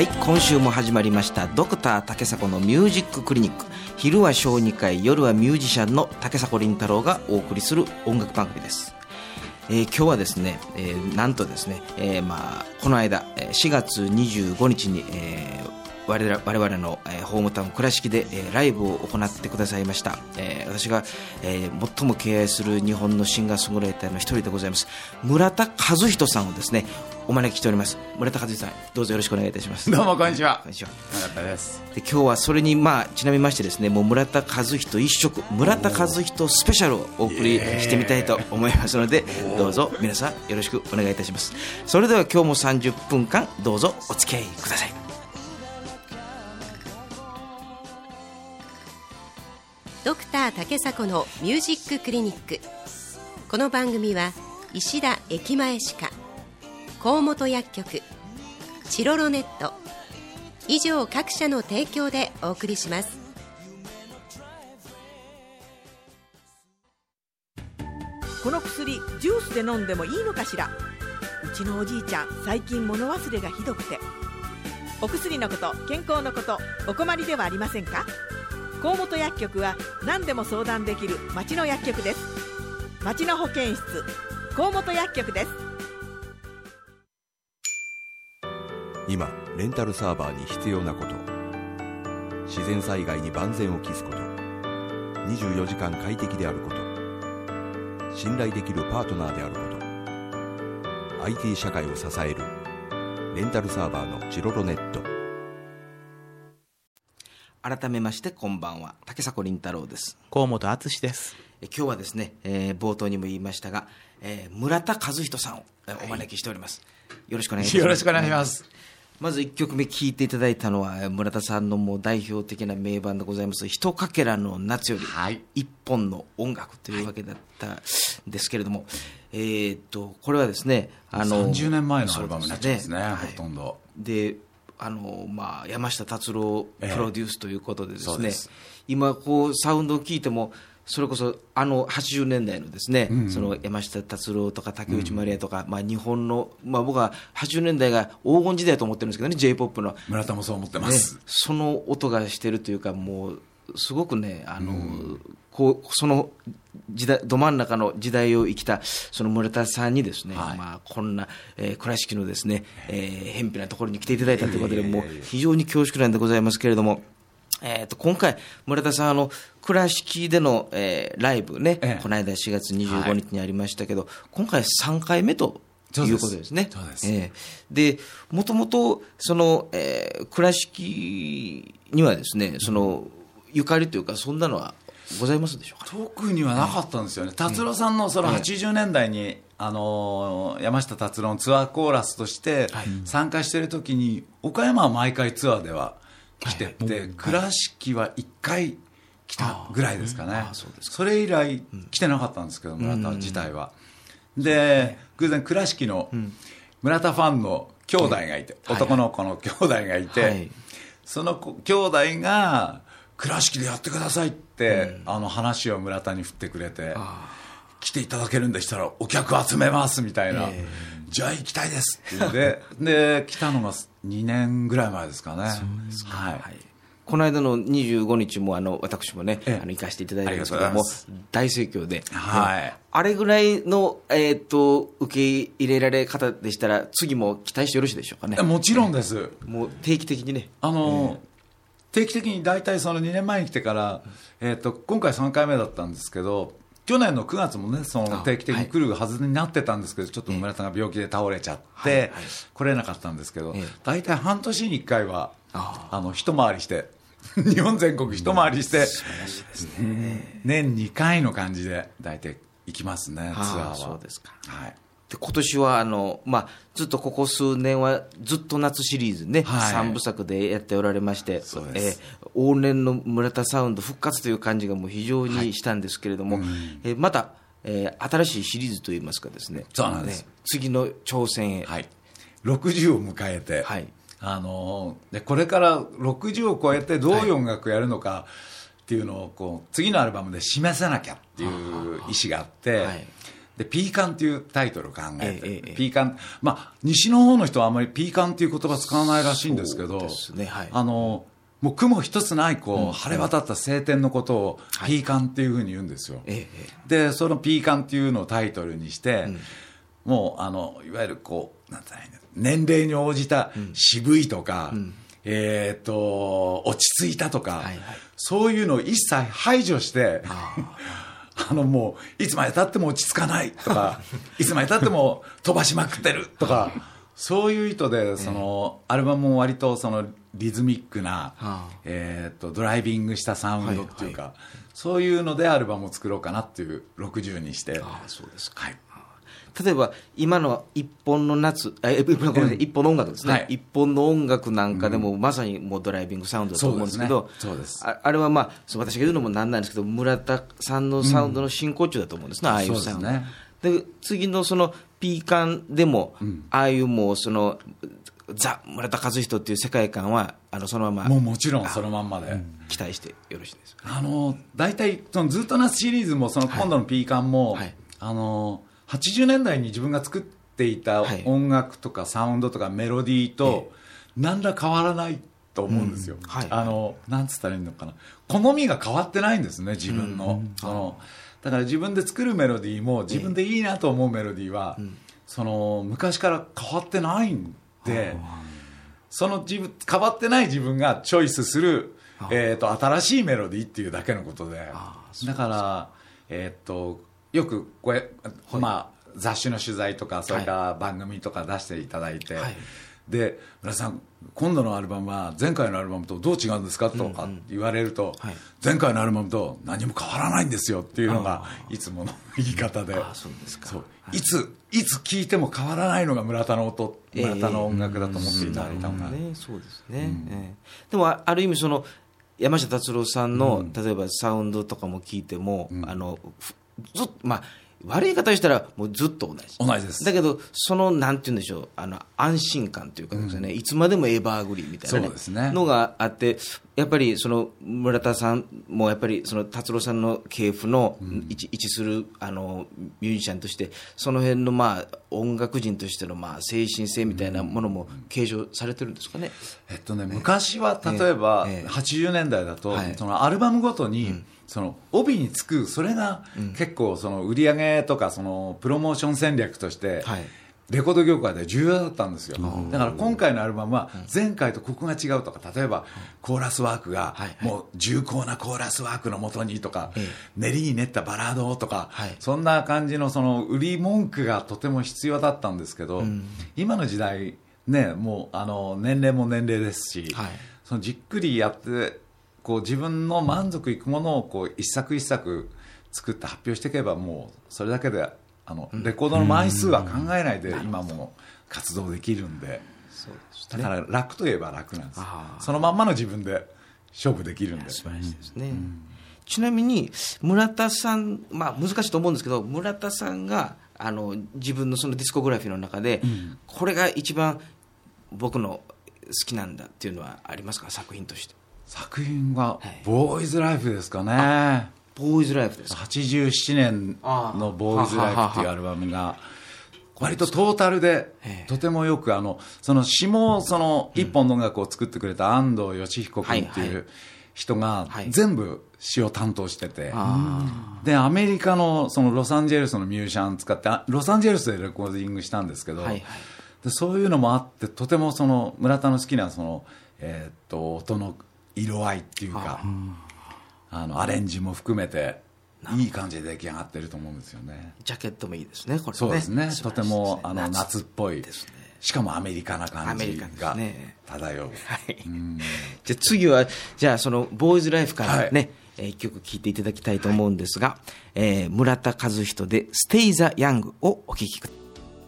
はい、今週も始まりましたドクター竹迫のミュージッククリニック。昼は小児科医、夜はミュージシャンの竹迫倫太郎がお送りする音楽番組です。今日はですね、なんとですね、この間4月25日に、我々の、ホームタウン倉敷で、ライブを行ってくださいました。私が、最も敬愛する日本のシンガーソングライターの一人でございます村田和人さんをですねお招きしております。村田和人さん、どうぞよろしくお願いいたします。 どうもこんにちは。 こんにちは。 村田です。 で、今日はそれにちなみましてですね、もう村田和人一色、村田和人スペシャルをお送りしてみたいと思いますので、どうぞ皆さんよろしくお願いいたします。それでは今日も30分間どうぞお付き合いください。 ドクター竹迫のミュージッククリニック。この番組は石田駅前歯科、河本薬局、チロロネット以上各社の提供でお送りします。 この薬ジュースで飲んでもいいのかしら。うちのおじいちゃん最近物忘れがひどくて。お薬のこと、健康のこと、お困りではありませんか。河本薬局は何でも相談できる町の薬局です。町の保健室、河本薬局です。 今レンタルサーバーに必要なこと、自然災害に万全を期すこと、24時間快適であること、信頼できるパートナーであること、 IT 社会を支えるレンタルサーバーのチロロネット。 改めましてこんばんは、竹迫倫太郎です。 河本敦です。 今日はですね、冒頭にも言いましたが、村田和人さんをお招きしております。よろしくお願いします。 よろしくお願いします。 まず1曲目聴いていただいたのは村田さんのもう代表的な名盤でございます、ひとかけらの夏より一本の音楽というわけだったんですけれども、これはですね、 30年前のアルバムになっちゃうんですね、 はい、 ほとんどで山下達郎プロデュースということでですね、今サウンドを聴いてもそれこそ80年代のですね、その山下達郎とか竹内まりやとか、日本の、僕は80年代が黄金時代だと思ってるんですけどね、 J-POP の。 村田もそう思ってます、 その音がしてるというか、もうすごくね、その時代ど真ん中の時代を生きたその村田さんにですね、こんな、倉敷のですね、偏僻なところに来ていただいたということで、もう非常に恐縮なんでございますけれども、今回村田さん倉敷での、ライブね、この間4月25日にありましたけど、今回3回目ということですね。で、もともとその、倉敷にはですね、そのゆかりというかそんなのはございますでしょうか。 特にはなかったんですよね。達郎さんのその80年代に、山下達郎のツアーコーラスとして参加している時に、岡山は毎回ツアーでは来てて、倉敷は1回来たぐらいですかね。それ以来来てなかったんですけど、村田自体は。で、偶然倉敷の村田ファンの兄弟がいて、男の子の兄弟がいて、その兄弟が倉敷でやってくださいって、話を村田に振ってくれて、来ていただけるんでしたらお客集めますみたいな、じゃあ行きたいですって言って、で来たのが2年ぐらい前ですかね。そうですか、はい、 この間の25日も私もね、行かせていただいたんですけども、大盛況で、あれぐらいの、受け入れられ方でしたら次も期待してよろしいでしょうかね。 もちろんです、 もう定期的にね、 定期的に大体その2年前に来てから、今回3回目だったんですけど、去年の9月もね、その定期的に来るはずになってたんですけど、ちょっと村田が病気で倒れちゃって来れなかったんですけど、大体半年に1回は一回りして日本全国一回りして、 素晴らしいですね、 年2回の感じで大体行きますね、ツアーは。 そうですか。で、今年はずっとここ数年はずっと夏シリーズね、3部作でやっておられまして、往年の村田サウンド復活という感じがもう非常にしたんですけれども、また、新しいシリーズといいますかですね、 そうなんです、 次の挑戦へ、 60を迎えて、でこれから60を超えてどういう音楽をやるのかっていうのを次のアルバムで示せなきゃっていう意思があって、 でピーカンっていうタイトルを考えて、ピーカン、西の方の人はあんまりピーカンっていう言葉使わないらしいんですけど、 そうですね、はい、 もう雲一つない晴れ渡った晴天のことをピーカンっていうふうに言うんですよ、でそのピーカンっていうのをタイトルにして、もういわゆるなんて年齢に応じた渋いとか、落ち着いたとか、そういうのを一切排除してもういつまでたっても落ち着かないとかいつまでたっても飛ばしまくってるとかそういう意図でアルバムも割とリズミックな、ドライビングしたサウンドっていうか、そういうのでアルバムを作ろうかなっていう60にして。 そうですか、例えば今の一本の夏、一本の音楽ですね、一本の音楽なんかでも、まさにもうドライビングサウンドだと思うんですけど、あれは私が言うのもなんなんですけど、村田さんのサウンドの真骨頂だと思うんですね、ああいうサウンドで、次のピーカンでも、ああいうもうザ・村田和人っていう世界観はそのままもちろんそのまんまで期待してよろしいですか。 大体ずっと夏シリーズも今度のピーカンも、80年代に自分が作っていた音楽とかサウンドとかメロディーと何ら変わらないと思うんですよ、なんつったらいいのかな、好みが変わってないんですね、自分の、だから自分で作るメロディーも自分でいいなと思うメロディーは、昔から変わってないんで、変わってない自分がチョイスする、新しいメロディーっていうだけのことで、だからよくこれ、雑誌の取材とかそれから番組とか出していただいて、で村田さん今度のアルバムは前回のアルバムとどう違うんですかとか言われると、前回のアルバムと何も変わらないんですよっていうのがいつもの言い方で、いつ聴いても変わらないのが村田の音、村田の音楽だと思っていただいたのが、 そうですね、でもある意味山下達郎さんの、例えばサウンドとかも聞いても、ずっと悪い方したらもうずっと同じです。 だけどなんて言うんでしょう、安心感というかですね、いつまでもエバーグリーンみたいな、のがあって、やっぱり村田さんもやっぱり達郎さんの系譜の位置するミュージシャンとして、その辺の音楽人としての精神性みたいなものも継承されてるんですかね。 昔は例えば80年代だと、アルバムごとに帯につく、それが結構売り上げとかプロモーション戦略としてレコード業界で重要だったんですよ。だから今回のアルバムは前回とここが違うとか、例えばコーラスワークがもう重厚なコーラスワークのもとにとか、練りに練ったバラードとか、そんな感じの売り文句がとても必要だったんですけど、今の時代ね、もう年齢も年齢ですし、じっくりやって自分の満足いくものを一作一作作って発表していけば、もうそれだけでレコードの枚数は考えないで今も活動できるんで、だから楽といえば楽なんです。そのまんまの自分で勝負できるんで。 素晴らしいですね。ちなみに村田さん、難しいと思うんですけど、村田さんが自分のディスコグラフィーの中で、これが一番僕の好きなんだっていうのはありますか、作品として。 作品はボーイズライフですかね。 ボーイズライフですか。 87年のボーイズライフっていうアルバムが割とトータルでとてもよく、詞も一本の音楽を作ってくれた安藤義彦君っていう人が全部詞を担当してて、でアメリカのロサンゼルスのミュージシャン使ってロサンゼルスでレコーディングしたんですけど、でそういうのもあって、とても村田の好きな音の色合いっていうか、アレンジも含めていい感じで出来上がってると思うんですよね。 ジャケットもいいですね、これね。 そうですね、とても夏っぽい、しかもアメリカな感じが漂う。 じゃあ次はボーイズライフからね、一曲聴いていただきたいと思うんですが、村田和人でステイザヤングをお聴きください。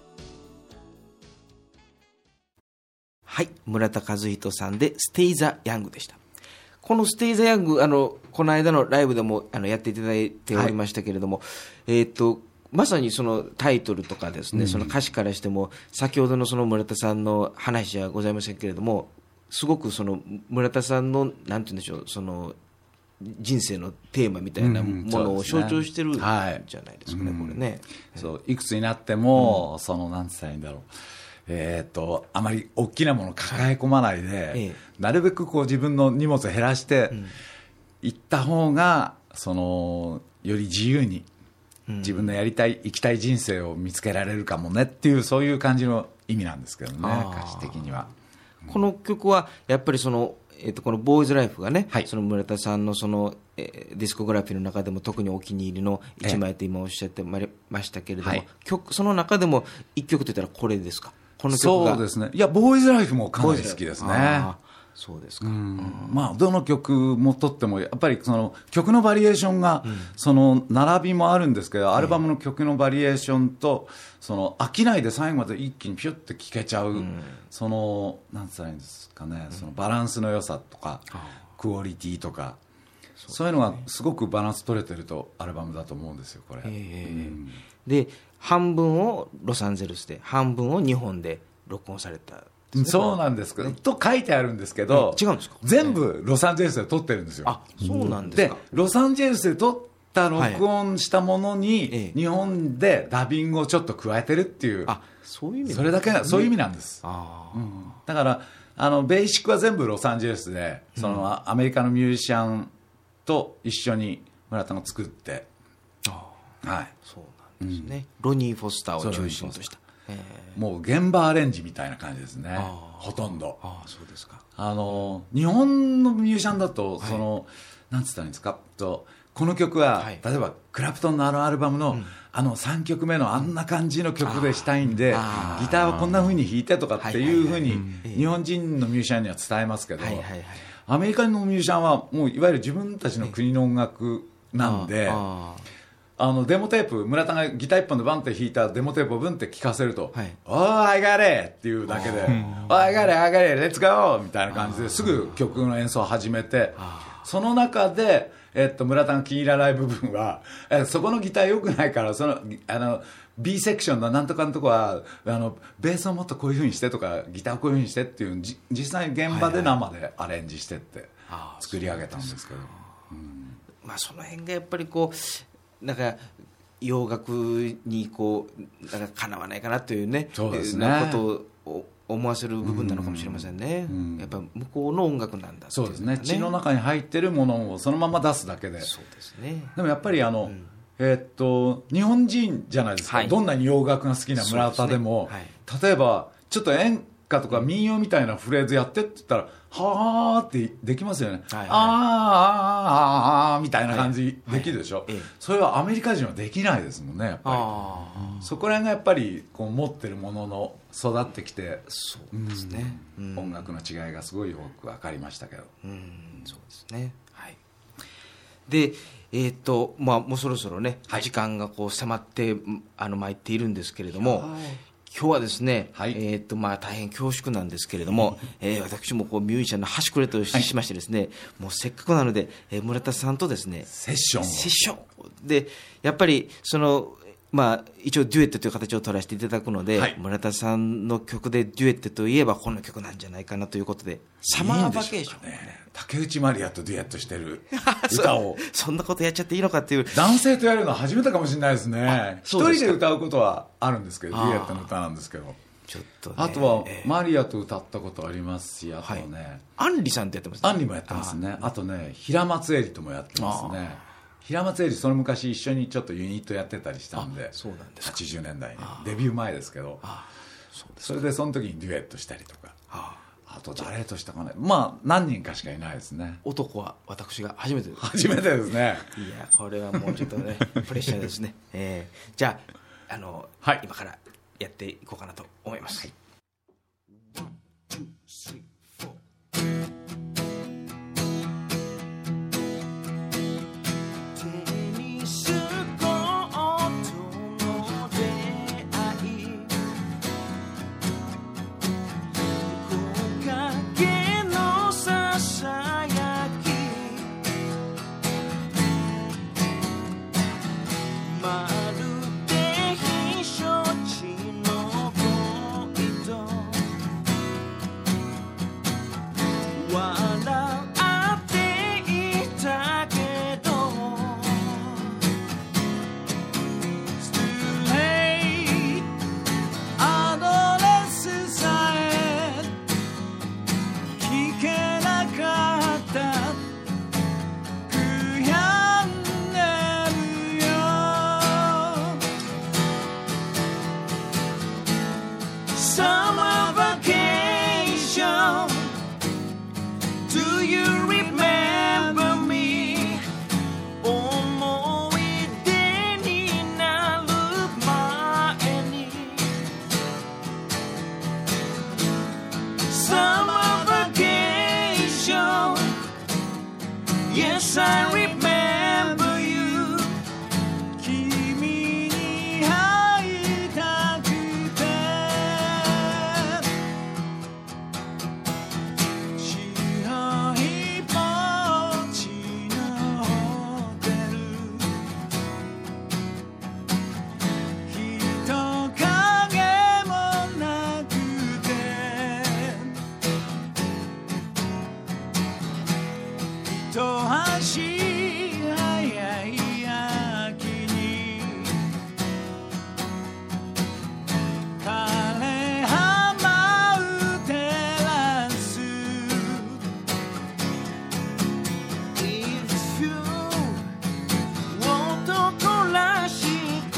はい、村田和人さんでステイザヤングでした。このステイザヤング、この間のライブでもやっていただいておりましたけれども、まさにタイトルとかですね、歌詞からしても先ほどの村田さんの話はございませんけれども、すごく村田さんのなんて言うんでしょう、 人生のテーマみたいなものを象徴してるんじゃないですかね、これね。 そういくつになっても、そのなんて言ったらいいんだろう、あまり大きなものを抱え込まないで、なるべくこう自分の荷物を減らしていった方が、より自由に自分のやりたい生きたい人生を見つけられるかもねっていう、そういう感じの意味なんですけどね、歌詞的には。 この曲はやっぱりこのボーイズライフがね、その村田さんのディスコグラフィーの中でも特にお気に入りの一枚と今おっしゃってましたけれども、その中でも一曲といったらこれですか？この曲が。 そうですね。いや、ボーイズライフもかなり好きですね。 そうですか。 まあ、どの曲もとってもやっぱりその曲のバリエーションが、その並びもあるんですけど、アルバムの曲のバリエーションと飽きないで最後まで一気にピュッて聴けちゃう、なんて言ったらいいんですかね、そのバランスの良さとかクオリティとか、そういうのがすごくバランス取れてるとアルバムだと思うんですよ、これ。 で、半分をロサンゼルスで、半分を日本で録音された。 そうなんですけど、と書いてあるんですけど、 違うんですか？ 全部ロサンゼルスで撮ってるんですよ。 あ、そうなんですか。 で、ロサンゼルスで撮った録音したものに、日本でダビングをちょっと加えてるっていう、 そういう意味、 それだけそういう意味なんです。だからベーシックは全部ロサンゼルスで、アメリカのミュージシャンと一緒に村田が作って、 そうなんですね。ロニー・フォスターを中心とした。 もう現場アレンジみたいな感じですね、ほとんど。 そうですか。 日本のミュージシャンだと、なんつったらいいんですか、この曲は、例えばクラプトンのアルバムの、3曲目のあんな感じの曲でしたいんで、ギターはこんな風に弾いてとかっていう風に日本人のミュージシャンには伝えますけど、アメリカのミュージシャンはもういわゆる自分たちの国の音楽なんで、デモテープ、村田がギター一本でバンって弾いたデモテープをブンって聴かせると、おー、I got it! っていうだけで、I got it, I got it, let's go! みたいな感じですぐ曲の演奏を始めて、その中で、村田が気に入らない部分は、そこのギター良くないから、B セクションのなんとかのとこは、ベースをもっとこういう風にしてとか、ギターをこういう風にしてっていう、実際に現場で生でアレンジしてって作り上げたんですけど。 まあ、その辺がやっぱりなんか洋楽になんかかなわないかなというね、ことを思わせる部分なのかもしれませんね。やっぱ向こうの音楽なんだっていう、 そうですね。血の中に入ってるものをそのまま出すだけで。 そうですね。 でもやっぱり日本人じゃないですか。どんなに洋楽が好きな村田でも、例えばちょっと演歌とか民謡みたいなフレーズやってって言ったら、はーってできますよね。あーみたいな感じできるでしょ。それはアメリカ人はできないですもんね、やっぱり。そこら辺がやっぱり持ってるものの育ってきて、 そうですね。 音楽の違いがすごいよく分かりましたけど。 そうですね。で、まあ、もうそろそろね、時間が迫って参っているんですけれども、今日はですね、まあ、大変恐縮なんですけれども、私もミュージシャンの端くれとしましてですね、もうせっかくなので、村田さんとですねセッションで、やっぱりまあ、一応デュエットという形を取らせていただくので、村田さんの曲でデュエットといえばこの曲なんじゃないかなということで、サマーバケーション、 竹内まりやとデュエットしてる歌をそんなことやっちゃっていいのかっていう、 男性とやるのは初めてかもしれないですね。一人で歌うことはあるんですけど、デュエットの歌なんですけど、 ちょっとね、 あとはマリアと歌ったことありますし、あとね、 アンリさんとやってますね。 アンリもやってますね。あとね、平松絵里ともやってますね。平松絵里、その昔一緒にちょっとユニットやってたりしたんで、80年代にデビュー前ですけど、それでその時にデュエットしたりとか、あと誰としたかね、まあ何人かしかいないですね。 男は私が初めてです。 初めてですね。 いや、これはもうちょっとねプレッシャーですね。じゃあ今からやっていこうかなと思います。 まるで避暑地の恋 Summer vacation, do you remember me? 思い出になる前に Summer vacation, yes I remember you. 君に会いたくて白いポーチのホテル、人影もなくて一足早い秋に枯れ葉舞うテラス If you 男らしく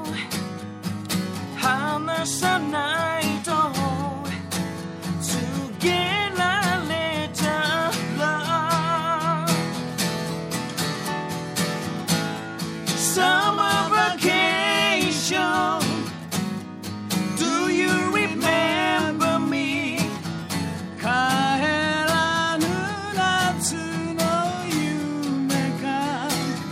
話さないと告げられたら Summer vacation, do you remember me? 帰らぬ夏の夢か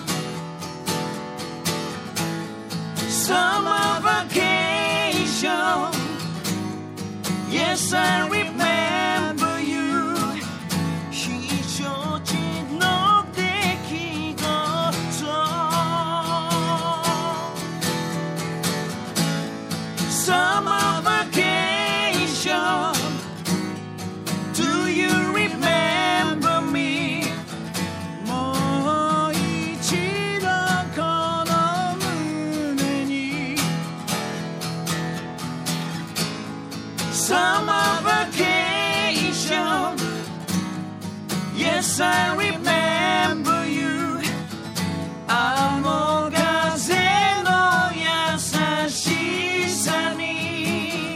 Summer vacation, yes I remember you. 非常時の出来事 Summer vacation, do you remember me? もう一度この胸に Summer vacation, yes I remember you. あの風の優しさに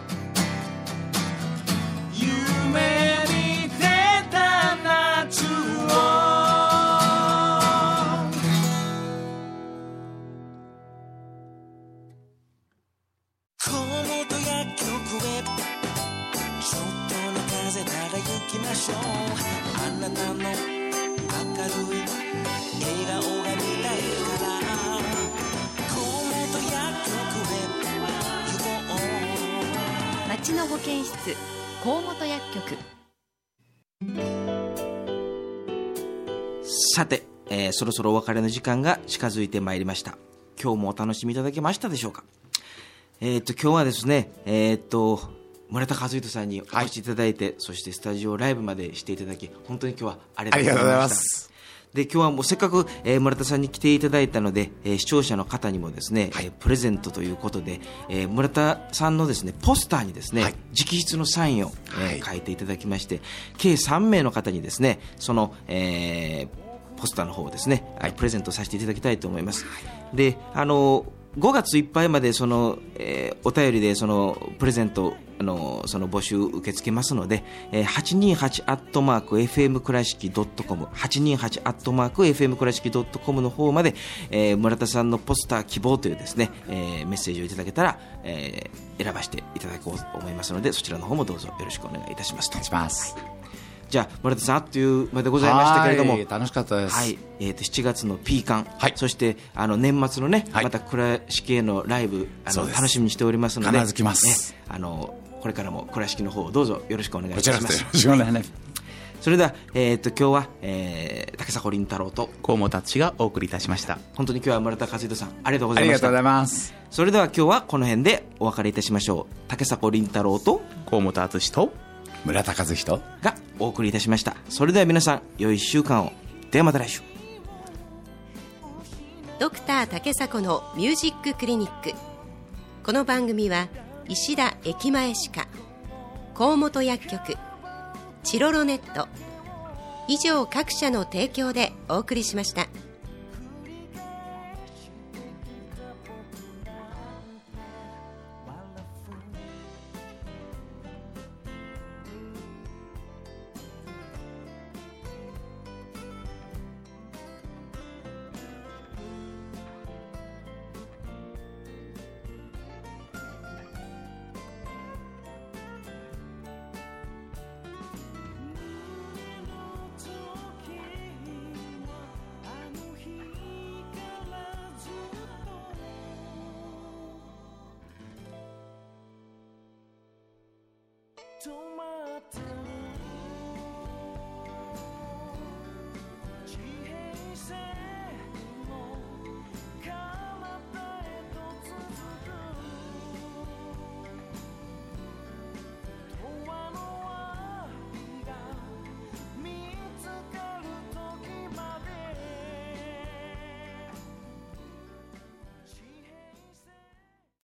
夢見てた夏をこのと薬局へちょっとの風なら行きましょう。あなたの明るい笑顔が見たいからこのと薬局へ行こう。 町の保健室河本薬局。 さて、そろそろお別れの時間が近づいてまいりました。今日もお楽しみいただけましたでしょうか。今日はですね、村田和人さんにお越しいただいて、そしてスタジオライブまでしていただき本当に今日はありがとうございました。で今日はもうせっかく、村田さんに来ていただいたので、視聴者の方にもですね、プレゼントということで、村田さんのですねポスターにですね、直筆のサインを、書いていただきまして、計3名の方にですねその、ポスターの方をですね、プレゼントさせていただきたいと思います。で5月いっぱいまでその、お便りでそのプレゼントその募集受け付けますので、828@fm倉敷.com 828@fm倉敷.com の方まで、村田さんのポスター希望というですね、メッセージをいただけたら、選ばせていただこうと思いますので、そちらの方もどうぞよろしくお願いいたします。お願いします。じゃあ村田さん、あっという間でございましたけれども、 楽しかったです。 7月のピーカン、そして年末のね、また倉敷へのライブ楽しみにしておりますので、 必ず来ます。 これからも倉敷の方をどうぞよろしくお願いいたします。 こちらこそよろしくお願いします。 それでは、今日は、竹迫倫太郎と河本敦がお送りいたしました。 本当に今日は村田和人さんありがとうございました。 ありがとうございます。 それでは今日はこの辺でお別れいたしましょう。竹迫倫太郎と河本敦と村田和人がお送りいたしました。それでは皆さん良い1週間を。ではまた来週。 ドクター竹迫のミュージッククリニック。この番組は石田駅前歯科、河本薬局、チロロネット以上各社の提供でお送りしました。 止